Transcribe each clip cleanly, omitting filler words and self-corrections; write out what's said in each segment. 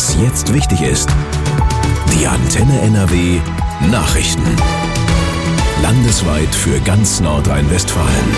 Was jetzt wichtig ist. Die Antenne NRW Nachrichten. Landesweit für ganz Nordrhein-Westfalen.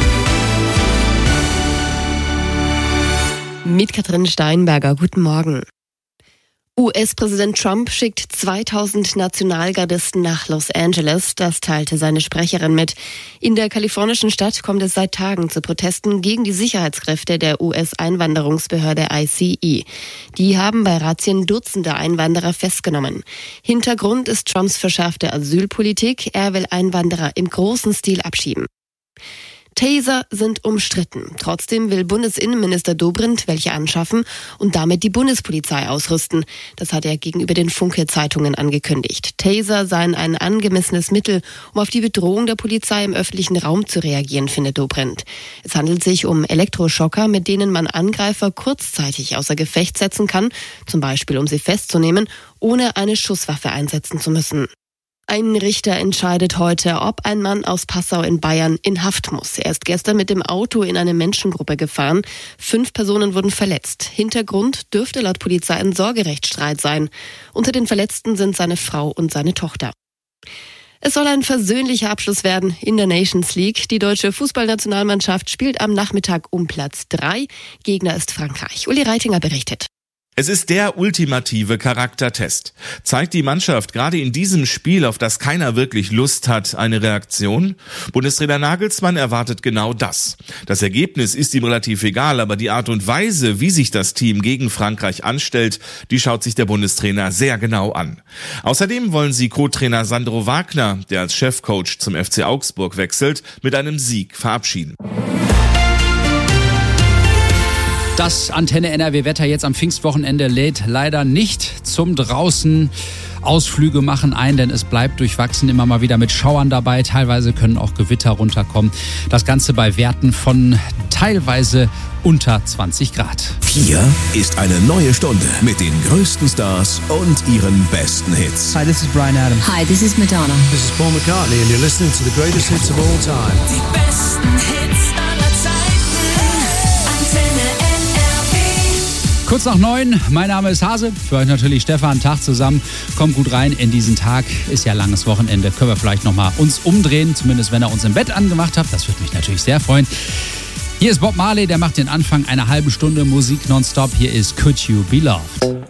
Mit Katrin Steinberger, guten Morgen. US-Präsident Trump schickt 2000 Nationalgardisten nach Los Angeles, das teilte seine Sprecherin mit. In der kalifornischen Stadt kommt es seit Tagen zu Protesten gegen die Sicherheitskräfte der US-Einwanderungsbehörde ICE. Die haben bei Razzien Dutzende Einwanderer festgenommen. Hintergrund ist Trumps verschärfte Asylpolitik. Er will Einwanderer im großen Stil abschieben. Taser sind umstritten. Trotzdem will Bundesinnenminister Dobrindt welche anschaffen und damit die Bundespolizei ausrüsten. Das hat er gegenüber den Funke-Zeitungen angekündigt. Taser seien ein angemessenes Mittel, um auf die Bedrohung der Polizei im öffentlichen Raum zu reagieren, findet Dobrindt. Es handelt sich um Elektroschocker, mit denen man Angreifer kurzzeitig außer Gefecht setzen kann, zum Beispiel um sie festzunehmen, ohne eine Schusswaffe einsetzen zu müssen. Ein Richter entscheidet heute, ob ein Mann aus Passau in Bayern in Haft muss. Er ist gestern mit dem Auto in eine Menschengruppe gefahren. 5 Personen wurden verletzt. Hintergrund dürfte laut Polizei ein Sorgerechtsstreit sein. Unter den Verletzten sind seine Frau und seine Tochter. Es soll ein versöhnlicher Abschluss werden in der Nations League. Die deutsche Fußballnationalmannschaft spielt am Nachmittag um Platz 3. Gegner ist Frankreich. Uli Reitinger berichtet. Es ist der ultimative Charaktertest. Zeigt die Mannschaft gerade in diesem Spiel, auf das keiner wirklich Lust hat, eine Reaktion? Bundestrainer Nagelsmann erwartet genau das. Das Ergebnis ist ihm relativ egal, aber die Art und Weise, wie sich das Team gegen Frankreich anstellt, die schaut sich der Bundestrainer sehr genau an. Außerdem wollen sie Co-Trainer Sandro Wagner, der als Chefcoach zum FC Augsburg wechselt, mit einem Sieg verabschieden. Das Antenne NRW-Wetter jetzt am Pfingstwochenende lädt leider nicht zum draußen Ausflüge machen ein, denn es bleibt durchwachsen, immer mal wieder mit Schauern dabei. Teilweise können auch Gewitter runterkommen. Das Ganze bei Werten von teilweise unter 20 Grad. Hier ist eine neue Stunde mit den größten Stars und ihren besten Hits. Hi, this is Bryan Adams. Hi, this is Madonna. This is Paul McCartney and you're listening to the greatest hits of all time. Die besten Hits aller Zeiten. Antenne NRW. Kurz nach 9, mein Name ist Hase, für euch natürlich Stefan, Tag zusammen. Kommt gut rein in diesen Tag, ist ja langes Wochenende. Können wir vielleicht nochmal uns umdrehen, zumindest wenn ihr uns im Bett angemacht habt. Das würde mich natürlich sehr freuen. Hier ist Bob Marley, der macht den Anfang einer halben Stunde Musik nonstop. Hier ist Could You Be Loved?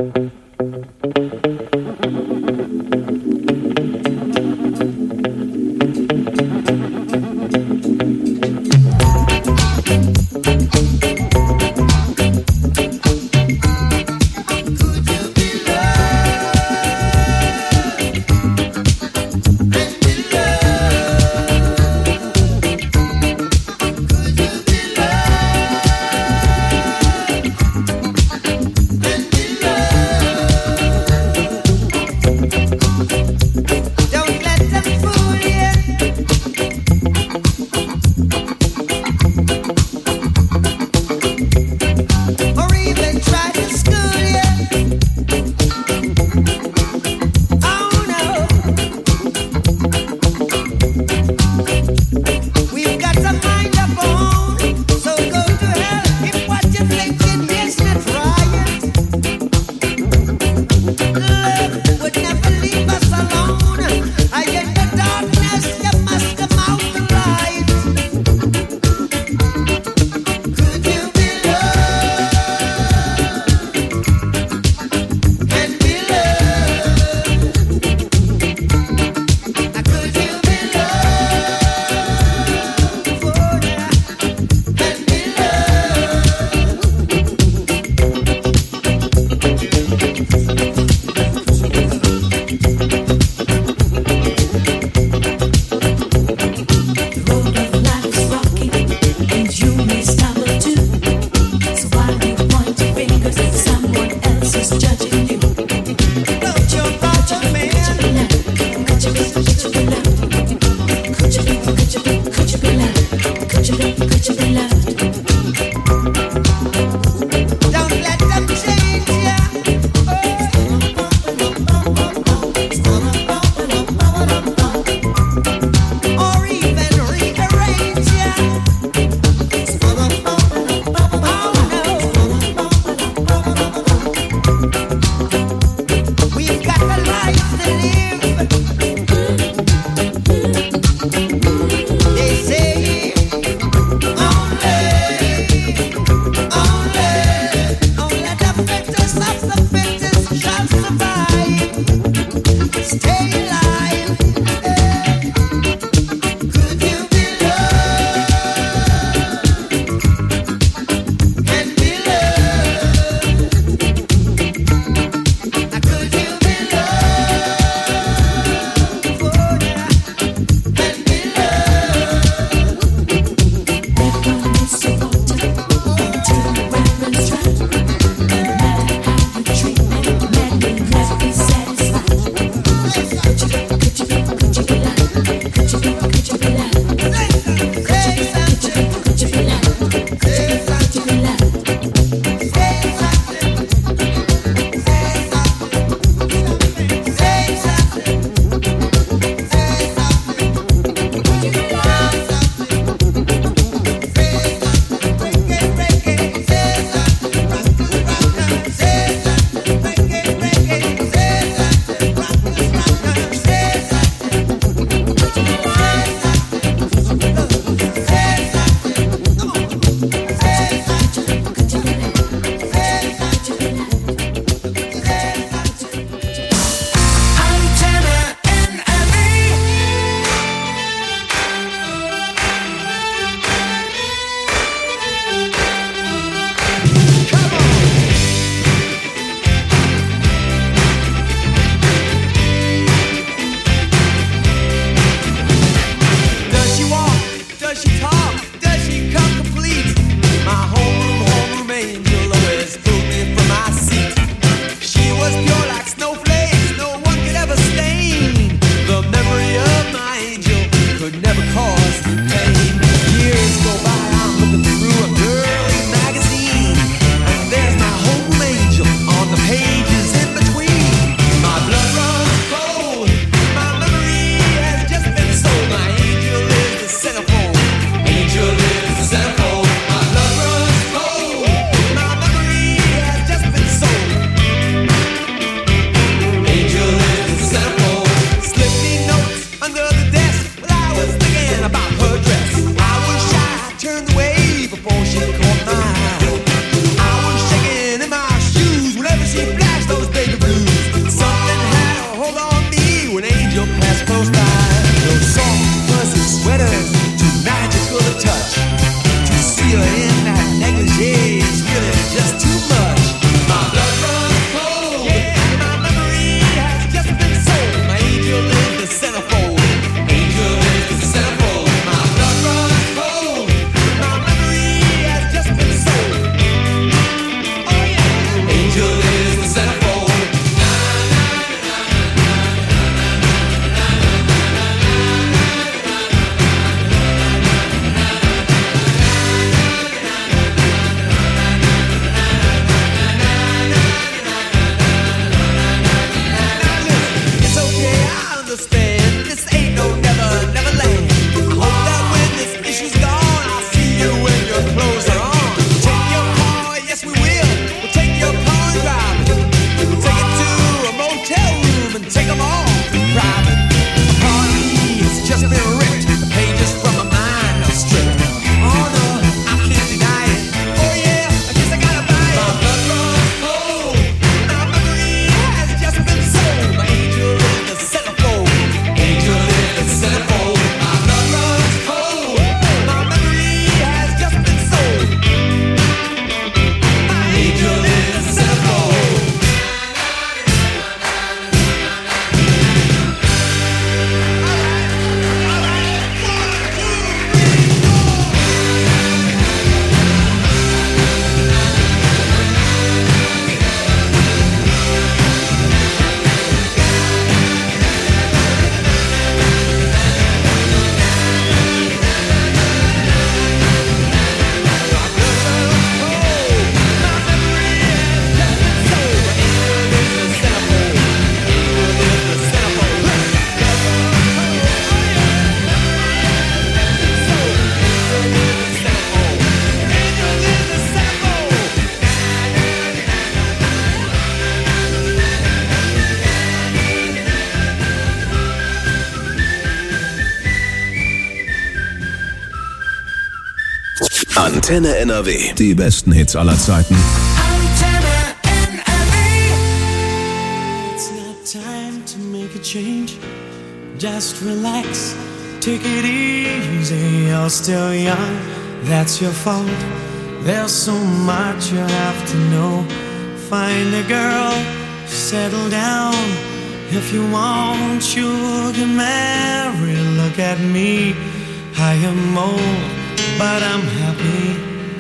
Antenne NRW. Die besten Hits aller Zeiten. Antenne NRW. It's not time to make a change. Just relax, take it easy. You're still young, that's your fault. There's so much you have to know. Find a girl, settle down. If you want, you can marry. Look at me, I am old, but I'm happy.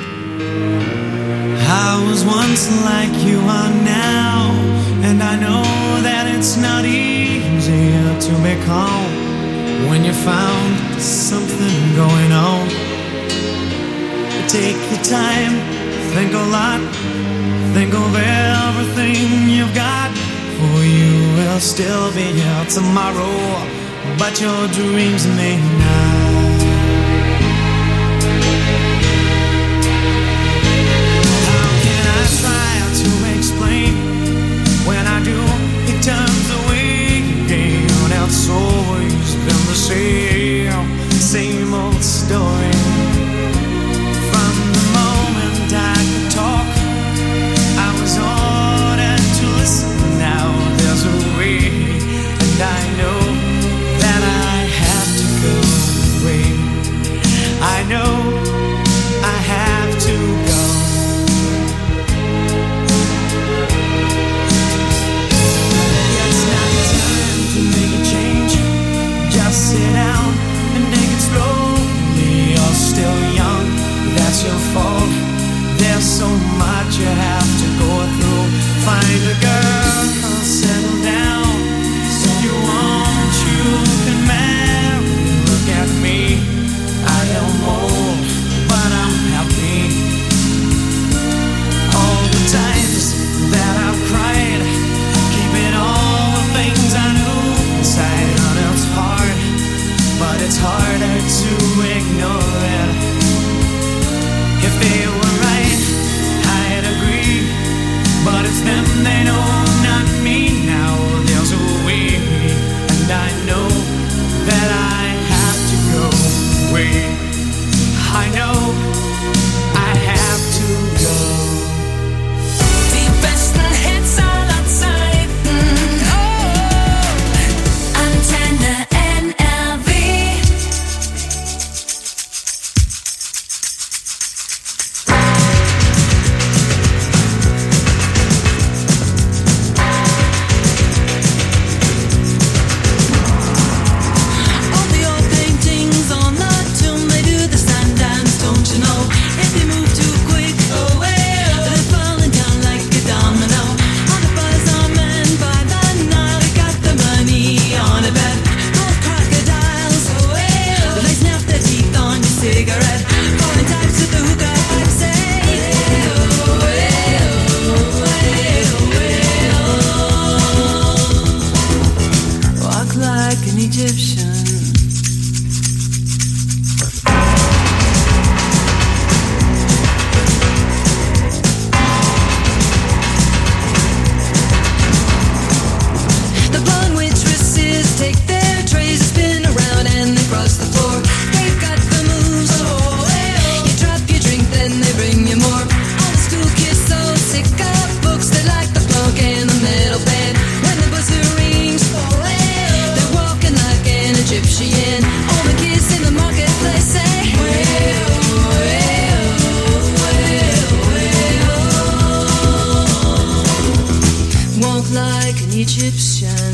I was once like you are now, and I know that it's not easy to be calm when you found something going on. Take your time, think a lot, think of everything you've got. For you will still be here tomorrow, but your dreams may not. How can I try to explain? When I do, it turns away again. It's always been the same old story. From the moment I could talk, I was ordered to listen. Now there's a way, and I know that I have to go away. I know I have to go. It's not time to make a change. Just sit down and take it slowly. You're still young, that's your fault. There's so much you have to go through. Find a girl, settle down. If you want, you can marry. Look at me, I am old, but I'm happy. All the times that I've cried, keeping all the things I knew inside. And it's hard, but it's harder to ignore it. If they were right, I'd agree, but it's them they know, not me. Now there's a way, and I know that I have to go away. I know I have to go. Die besten Hits aller Zeiten. Oh, Antenne NRW. All the old paintings on the tomb, they do the sun dance, don't you know? If you move too quick, they're falling down like a domino. All the buzz on men by the Nile, they got the money on a bet. Gold crocodiles, they snap their teeth on your cigarette. Foreign types with the hookah pipe say, walk like an Egyptian. The blonde waitresses take their trays and spin around and they cross the floor. They've got the moves. You drop your drink, then they bring you more. All the school kids so sick of books, they like the plunk and the metal band. When the buzzer rings, they're walking like an Egyptian. All the kids in the marketplace say, walk like an Egyptian.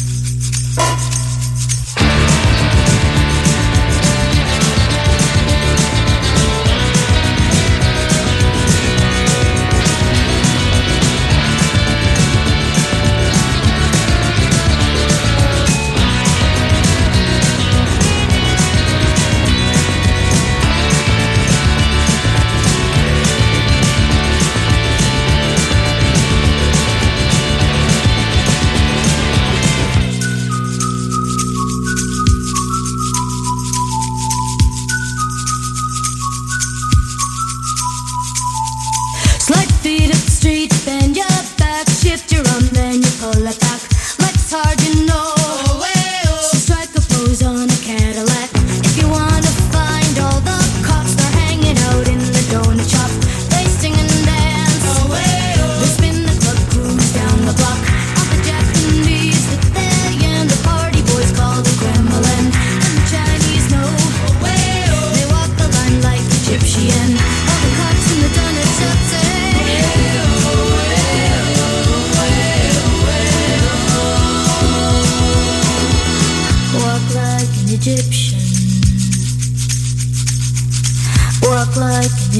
Slide feet up the street, bend your back, shift your arm, then you pull it back. Life's hard, you know. So strike a pose on a Cadillac. If you wanna find all the cops, they're hanging out in the door.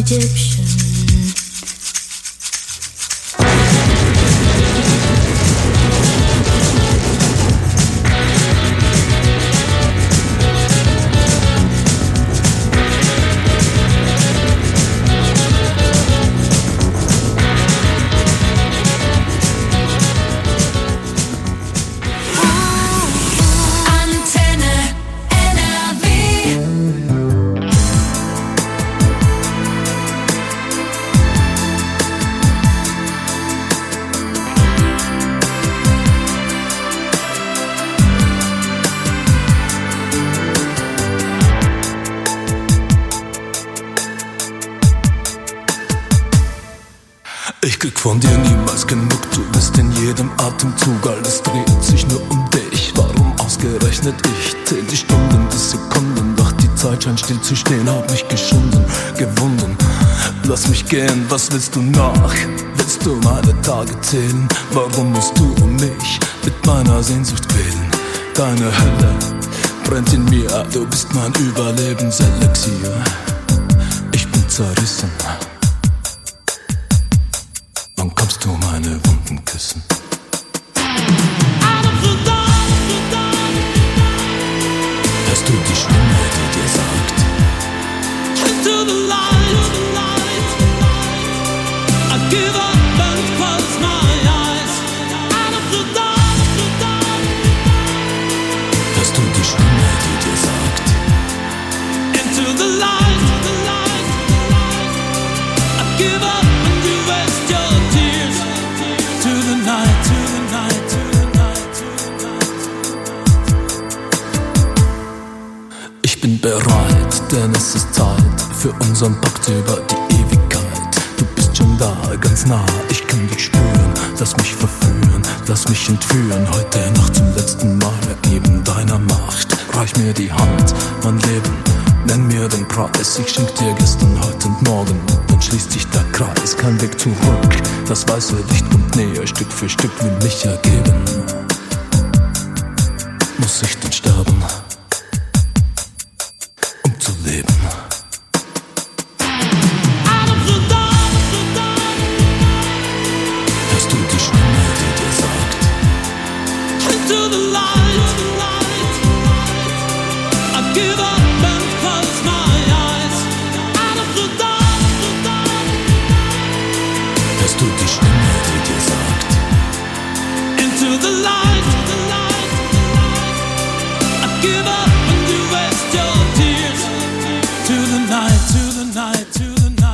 Egyptian. Antenne NRW. Ich krieg von dir niemals genug, du bist in jedem Atemzug, alles dreht sich nur um dich. Warum ausgerechnet ich? Zähl die Stunden, die Sekunden, doch die Zeit scheint still zu stehen, hab mich geschunden, gewunden. Lass mich gehen, was willst du nach? Willst du meine Tage zählen? Warum musst du mich mit meiner Sehnsucht quälen? Deine Hölle brennt in mir, du bist mein Überlebenselixier. Ich bin zerrissen. Wann kommst du meine Wunden küssen? Hörst du die Stimme, die dir sagt: Into the light, I give up and close my eyes. Out of the dark, Hörst du die Stimme, die dir sagt: into the light, I give up and you waste your tears. To the night, to the night, to the night, to the night. Ich bin bereit, denn es ist Zeit für unseren Pakt über die Ewigkeit. Du bist schon da, ganz nah, ich kann dich spüren. Lass mich verführen, lass mich entführen. Heute Nacht zum letzten Mal ergeben deiner Macht. Reich mir die Hand, mein Leben, nenn mir den Preis. Ich schenk dir gestern, heute und morgen, dann schließt sich der Kreis. Kein Weg zurück, das weiße Licht kommt näher. Stück für Stück will mich ergeben. Muss ich denn sterben, um zu leben? Hörst du die Stimme, die dir sagt: Into the light, I give up and close my eyes. Out of the dark, Hörst du die Stimme, die dir sagt: into the light, I give up and you waste your tears. To the night, to the night, to the night.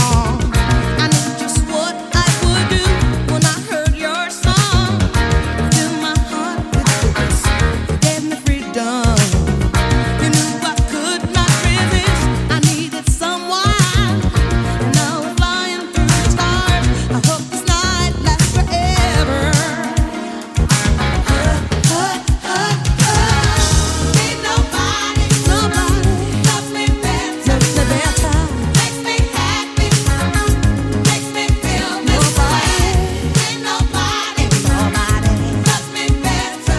wrong. I knew just what I would do when I heard your song. Fill my heart with goodness, you gave me freedom. You knew I could not resist. I needed someone, and now we're flying through the stars. I hope this night lasts forever. Ain't nobody loves me better, makes me happy, makes me feel this way. Ain't nobody loves me better.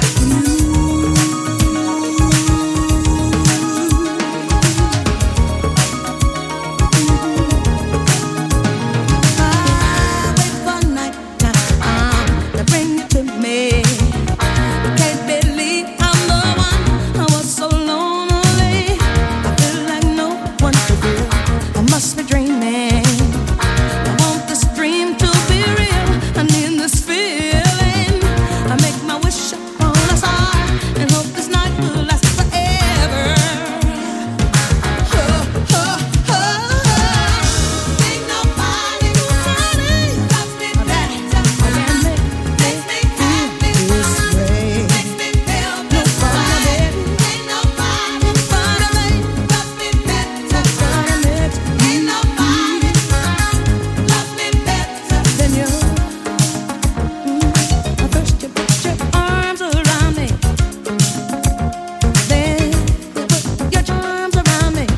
I wait for nighttime to bring you to me. Can't believe I'm the one. I was so lonely. I feel like no one to feel. I must be dreaming. I want this dream to be real. I need this feeling. I make my wish upon a star and hope this night will last forever. Ain't nobody loves me better, makes me happy, makes me feel this way. Ain't nobody loves me better, ain't nobody loves me better than you. First you put your arms around me, then you put your charms around me.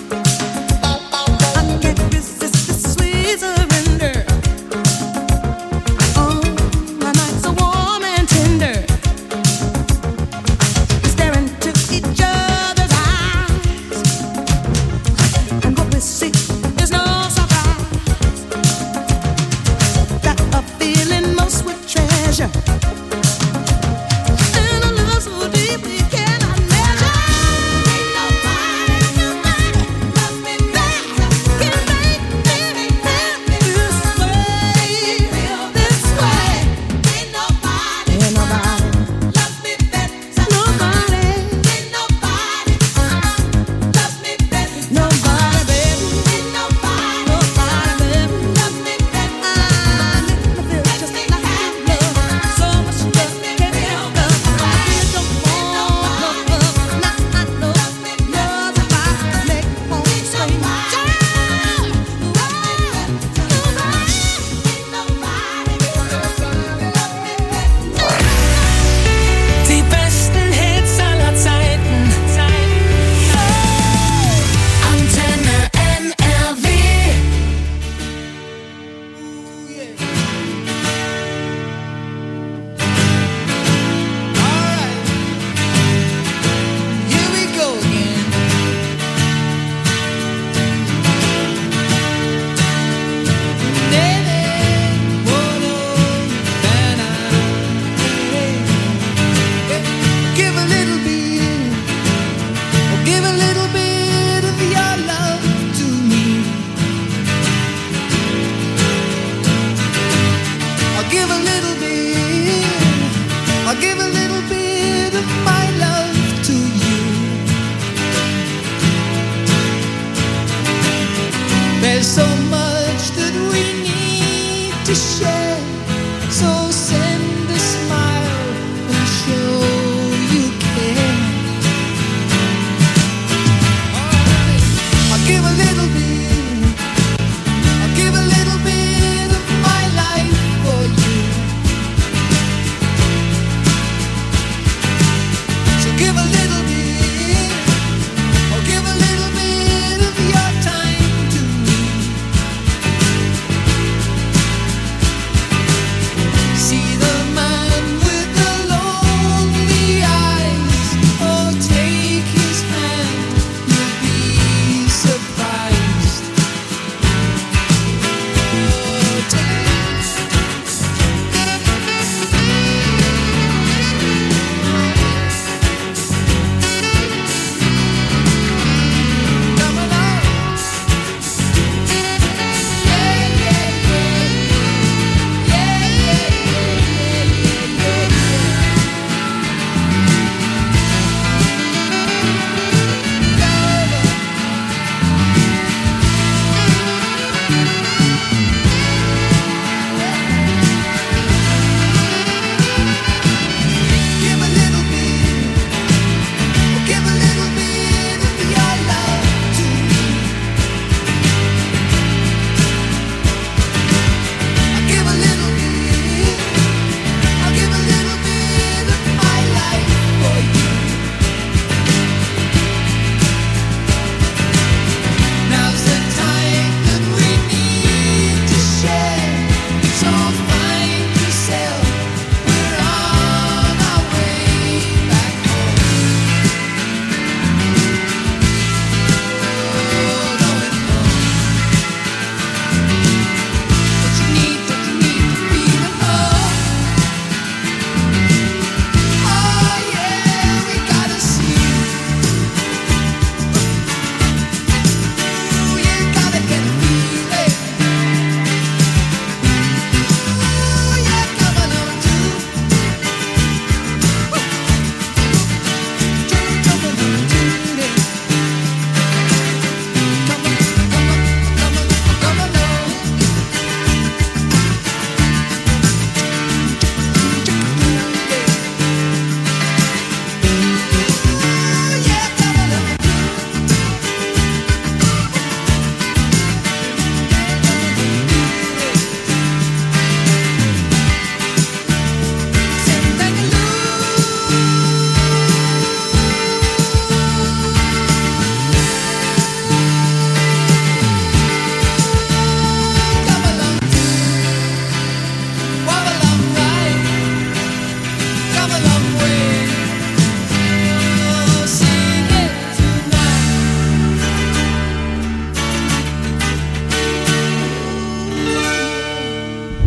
I can't resist this sweet surrender. Oh, my nights are warm and tender. We stare into each other's eyes, and what we see is no surprise. Got a feeling most would treasure, and a love so deep we cannot measure. Ain't nobody loves me better, can make me happy this way. Ain't nobody loves me better, nobody. Ain't nobody loves me better, nobody, baby. Ain't nobody loves me better. I make me feel just like love, so much love can't be held up. I really don't want love, now I know love if I make home straight. Die besten Hits aller Zeiten. Antenne NRW. Here we go again. Give a little bit, oh, give a little bit of your love to me. I'll give a little bit, I'll give a little bit of my love to you. There's so much that we need to share, so send a smile and show you care. I'll give a little bit, I'll give a little bit of my life for you. So give a little bit, or give a little bit of your time to me.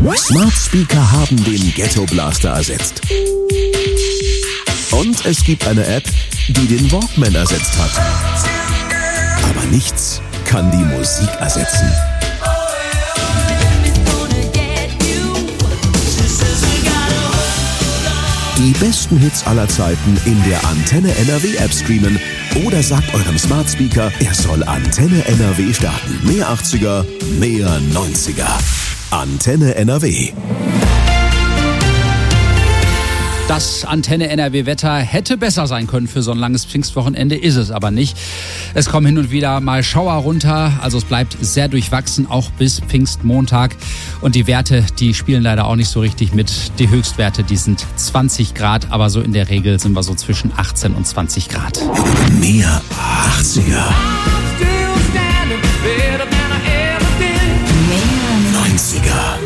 Smart Speaker haben den Ghetto Blaster ersetzt. Und es gibt eine App, die den Walkman ersetzt hat. Aber nichts kann die Musik ersetzen. Die besten Hits aller Zeiten in der Antenne NRW App streamen oder sagt eurem Smart Speaker, er soll Antenne NRW starten. Mehr 80er, mehr 90er. Antenne NRW. Das Antenne NRW-Wetter hätte besser sein können für so ein langes Pfingstwochenende, ist es aber nicht. Es kommen hin und wieder mal Schauer runter, also es bleibt sehr durchwachsen, auch bis Pfingstmontag. Und die Werte, die spielen leider auch nicht so richtig mit. Die Höchstwerte, die sind 20 Grad, aber so in der Regel sind wir so zwischen 18 und 20 Grad. Mehr 80er. Mehr 90er.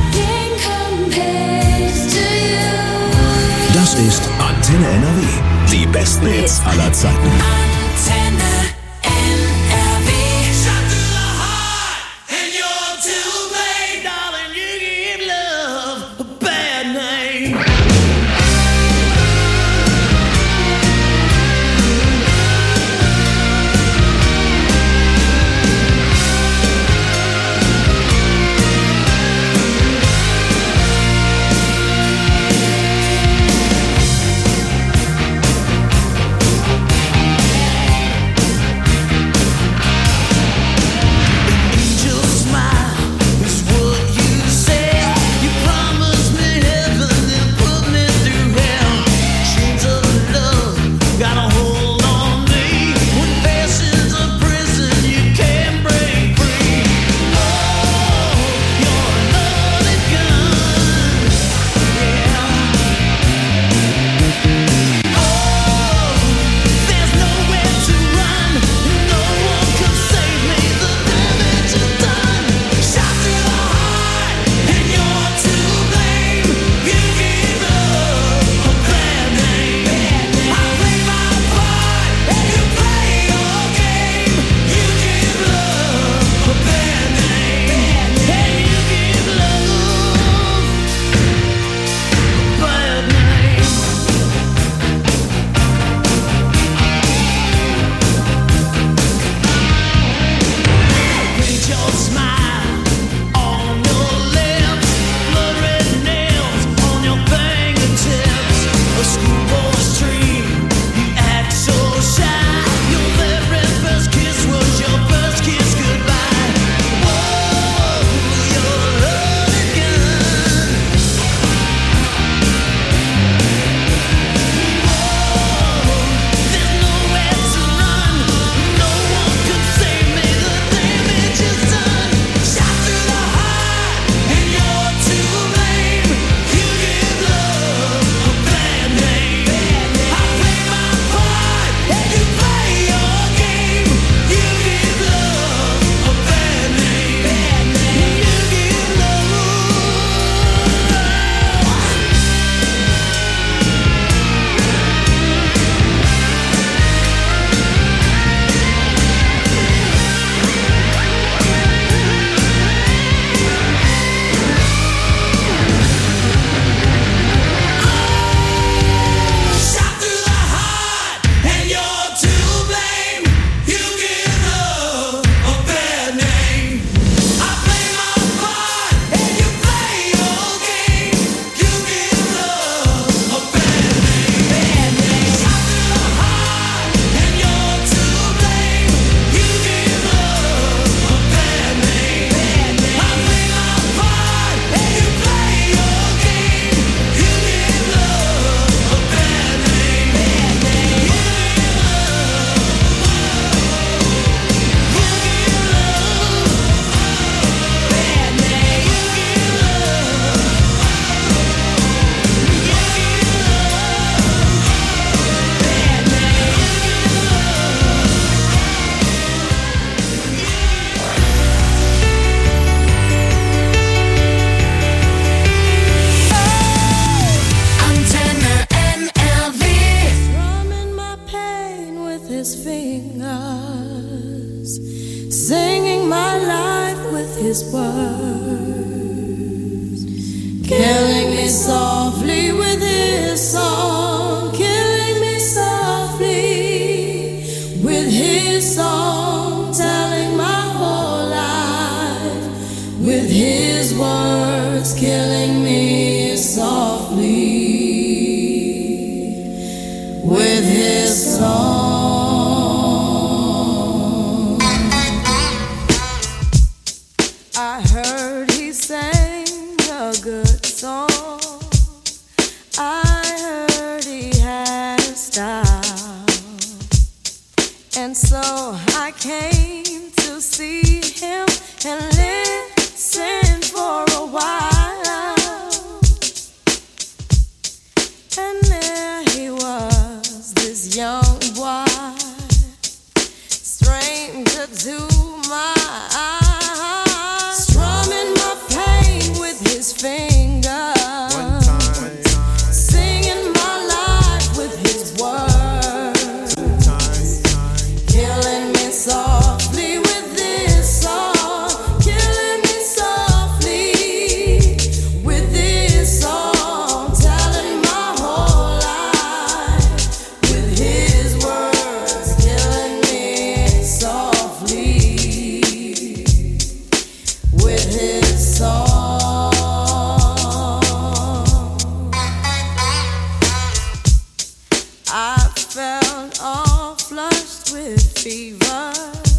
Das ist Antenne NRW. Die besten Hits aller Zeiten. Antenne NRW. singing my life with his words. killing me softly with his song, killing me softly with his song, telling my whole life with his words, killing me softly with his song. I heard he sang a good song. I heard he had a style. And so I came to see him and listen for a while. And there he was, this young boy, stranger to my eyes, strumming my pain with his fingers, singing my life with his words, killing me softly with this song, killing me softly with this song, telling my whole life with his words, killing me softly with his song. I felt all flushed with fever,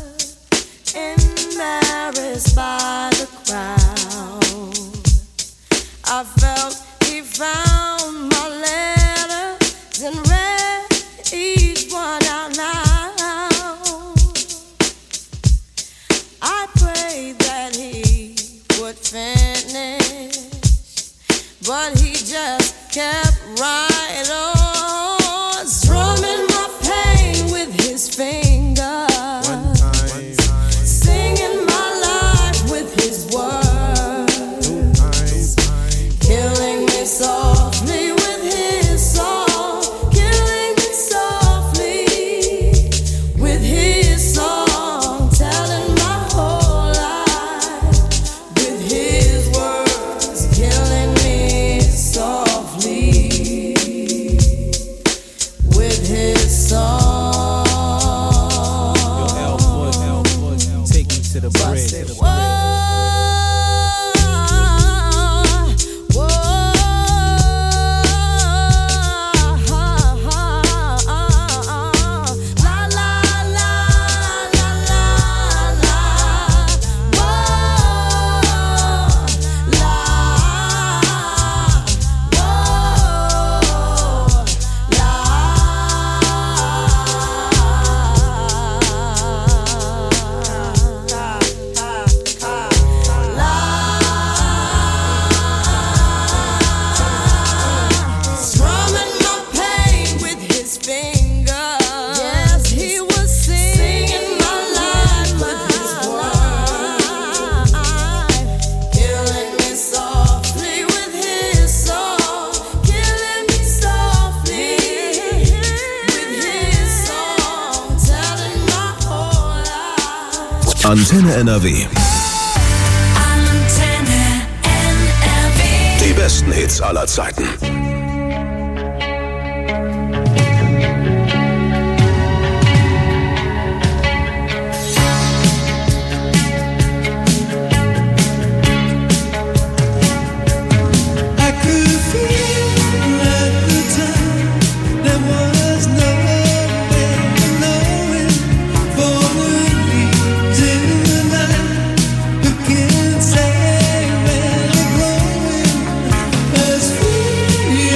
embarrassed by the crowd. I felt he found my letters and read each one out loud. I prayed that he would finish, but he just kept right on, strumming my pain with his fingers, singing my life with his words, killing me softly with his song, killing me softly with his song, telling my whole life with his words, killing me softly with his song. Take me to the So I bridge. said, whoa, whoa, la la la la la la, whoa, la, strumming my pain with his fingers. Yes, he was singing my life with his words, killing me softly with his song, killing me softly with his song, telling my whole life. Antenne NRW. Antenne NRW. Die besten Hits aller Zeiten. I could feel at the time there was no way of knowing, for the leaves in the night who can say where they're growing, as free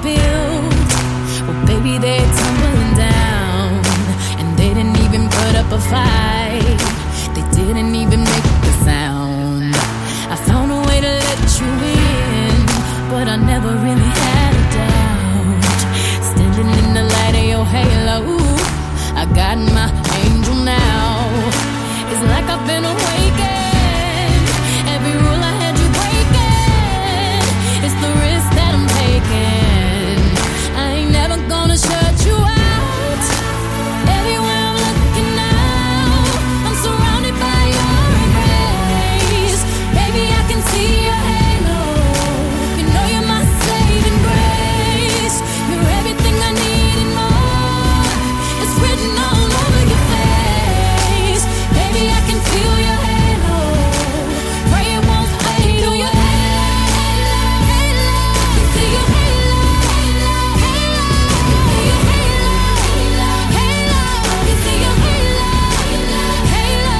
built, well, baby, they're tumbling down. And they didn't even put up a fight. They didn't even make the sound. I found a way to let you in, but I never really had a doubt. Standing in the light of your halo, I got my angel now. It's like I've been awakened. Every rule I had you breaking. It's the risk that I'm taking. I ain't never gonna shut you out. Everywhere I'm looking now, I'm surrounded by your embrace. Baby, I can see your halo. You know you're my saving grace. You're everything I need and more. It's written all over your face. Baby, I can feel your halo. Pray it won't fade. Oh, your halo, halo. I see your halo, halo, halo. Your halo, halo, halo. I see your halo, halo,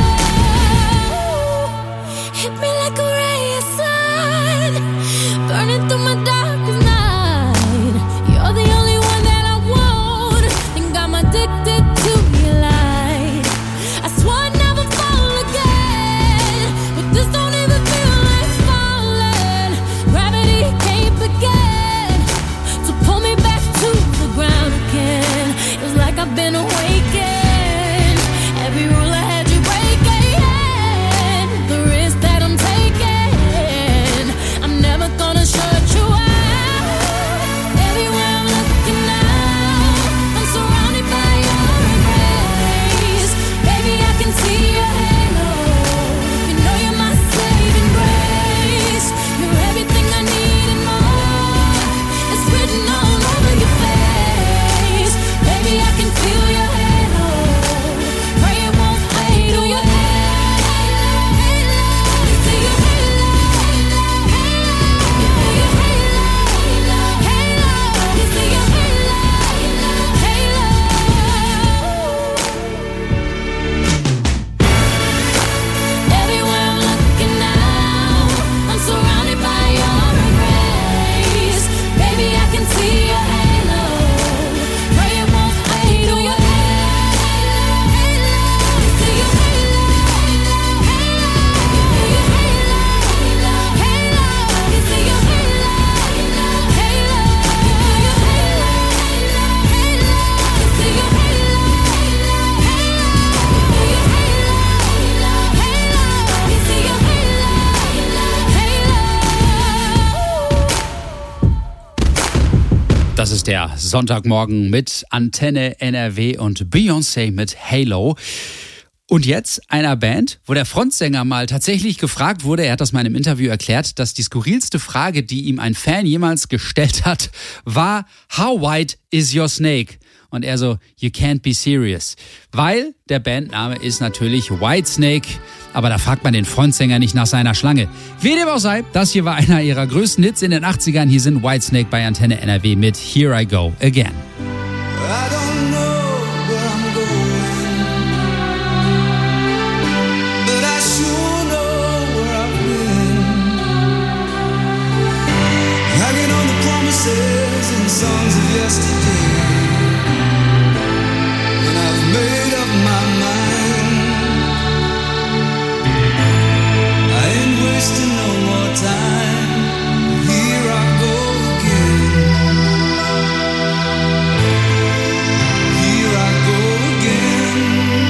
halo. Hit me like a ray of sun, burning through my darkest night. You're the only one that I want. Think I'm addicted to your light. I swore I'd never fall again, but this don't even feel like falling. Gravity can't begin to pull me back to the ground again. It's like I've been awakened. Every rule I had you breaking. The risk that I'm taking, I'm never gonna shut you out. Everywhere I'm looking now, I'm surrounded by your embrace. Baby, I can see your halo. You know you're my saving grace. You're everything I need and more. It's written all over your face. Baby, I can feel your halo. Pray it won't fade. Oh, your halo, halo. I see your halo, halo, halo. Your halo, halo, halo. I see your halo, halo, halo. Everywhere I'm looking now, I'm surrounded by your embrace. Baby, I can see your halo. Pray it won't fade. Oh, your halo, halo. I see your halo, halo, halo. Your halo, halo. I see your halo, halo, halo. Your halo, halo. I see your halo, halo, halo. Your halo, halo. I see your halo, halo. Das ist der Sonntagmorgen mit Antenne NRW und Beyoncé mit Halo. Und jetzt einer Band, wo der Frontsänger mal tatsächlich gefragt wurde, er hat das mal in einem Interview erklärt, dass die skurrilste Frage, die ihm ein Fan jemals gestellt hat, war: How white is your snake? Und er so: You can't be serious. Weil der Bandname ist natürlich Whitesnake, aber da fragt man den Frontsänger nicht nach seiner Schlange. Wie dem auch sei, das hier war einer ihrer größten Hits in den 80ern. Hier sind Whitesnake bei Antenne NRW mit Here I Go Again. I don't know where I'm going, but I sure know where I've been. Hanging on the promises and songs of yesterday, and I've made up my mind. I ain't wasting no more time. Here I go again. Here I go again.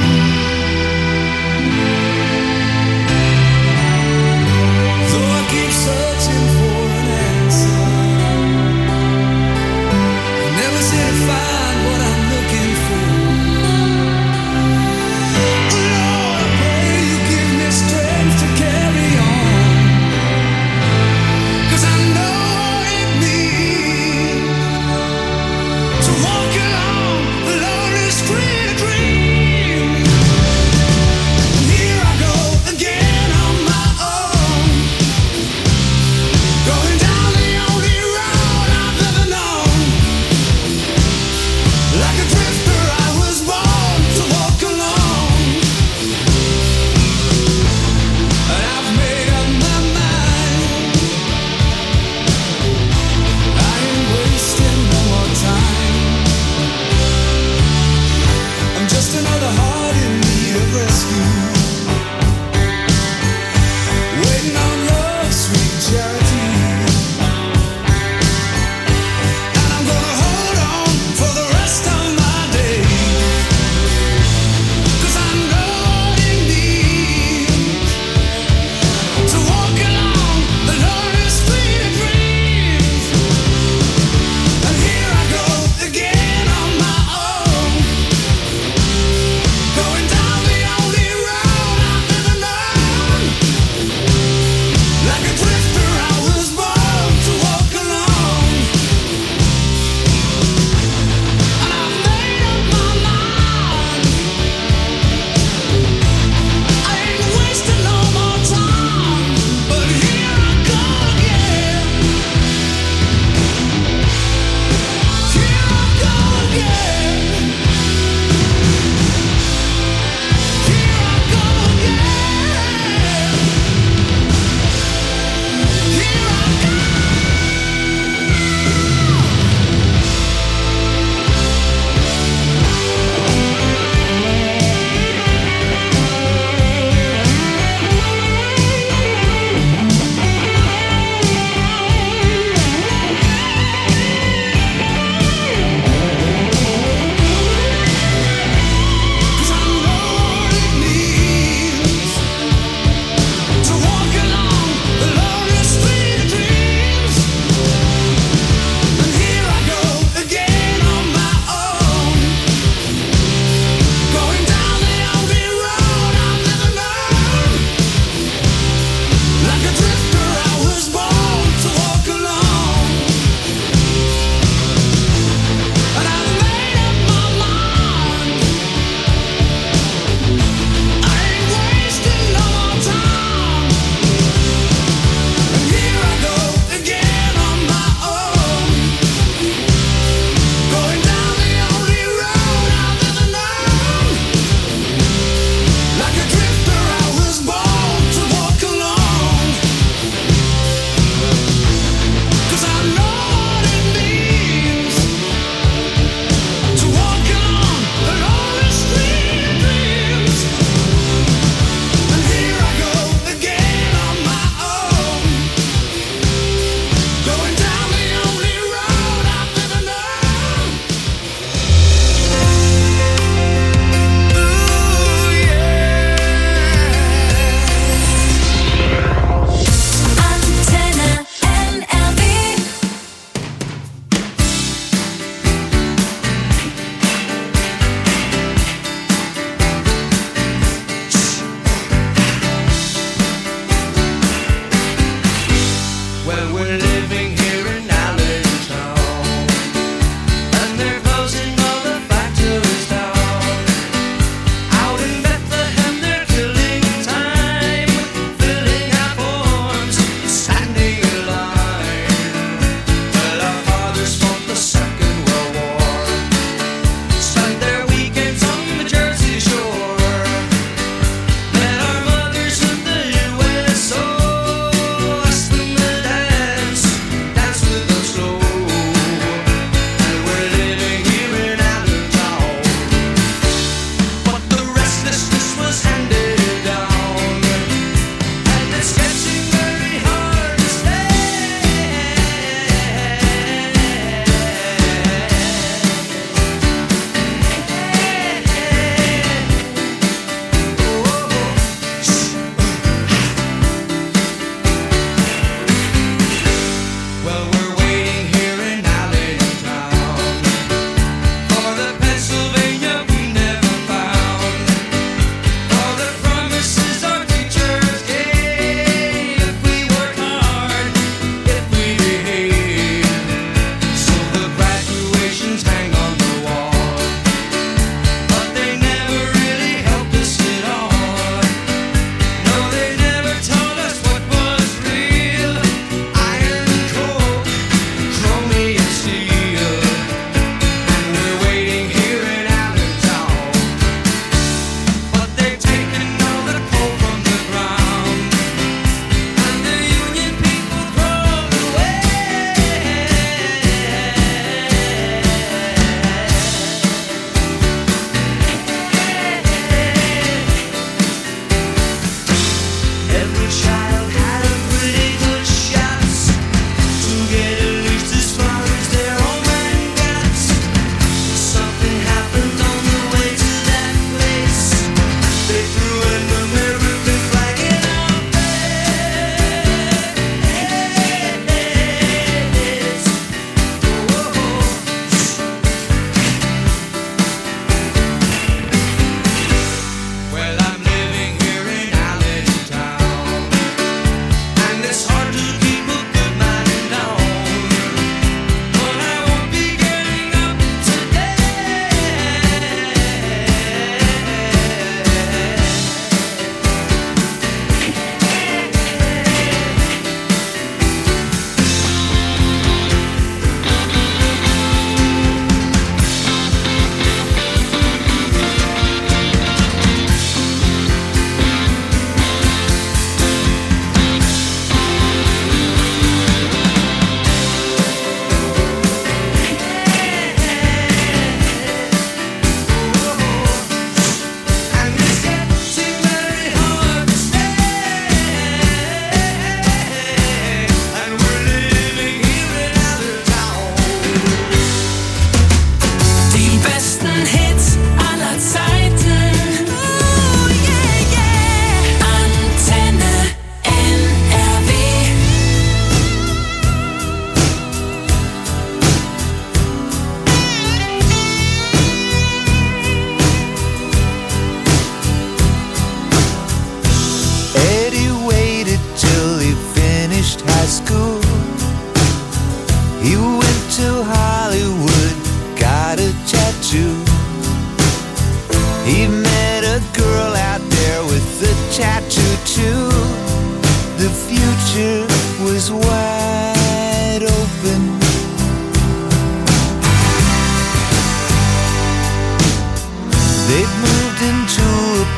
Though I keep searching for an answer, I never seem to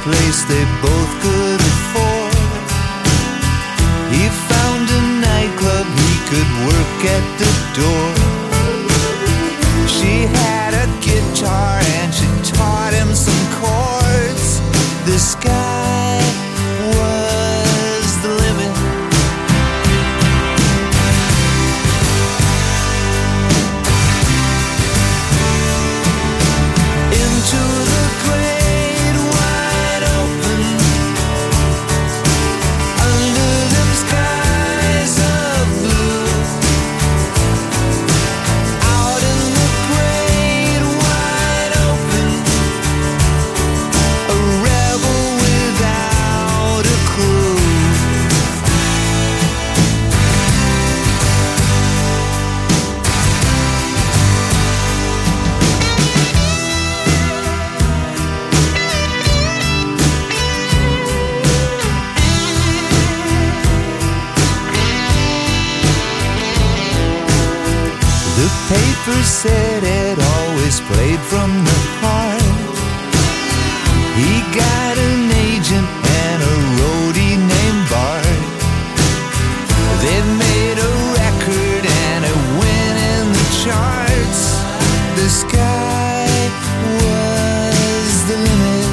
place they both could afford. He found a nightclub he could work at the door. She had a guitar and she taught him some chords. The sky was the limit. Into the great wide open, under them skies of blue. Out in the great wide open, a rebel without a clue. The paper said it always played from the heart. He got an agent and a roadie named Bart. They've made a record and it went in the charts. The sky was the limit.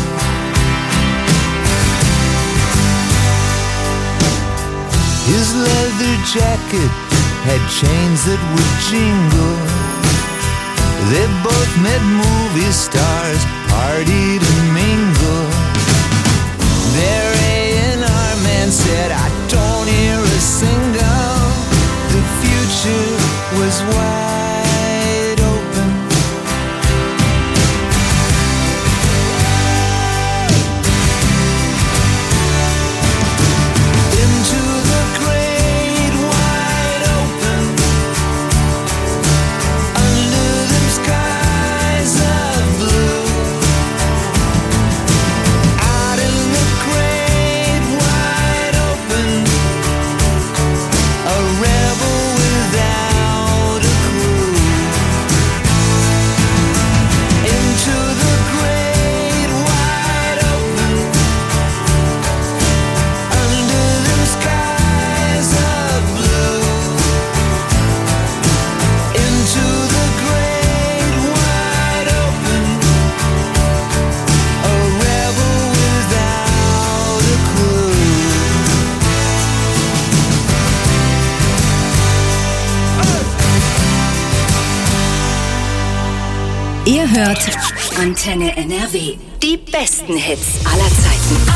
His leather jacket had chains that would jingle. They both met movie stars, partied and mingled. Their A&R man said, I don't hear a single. The future was wide open. Into the great wide open, under them skies of blue. Out in the great wide open, a rebel without a clue. Into the great wide open, under them skies of blue. Into the great wide open, a rebel without a clue. Ihr hört Antenne NRW. Die besten Hits aller Zeiten.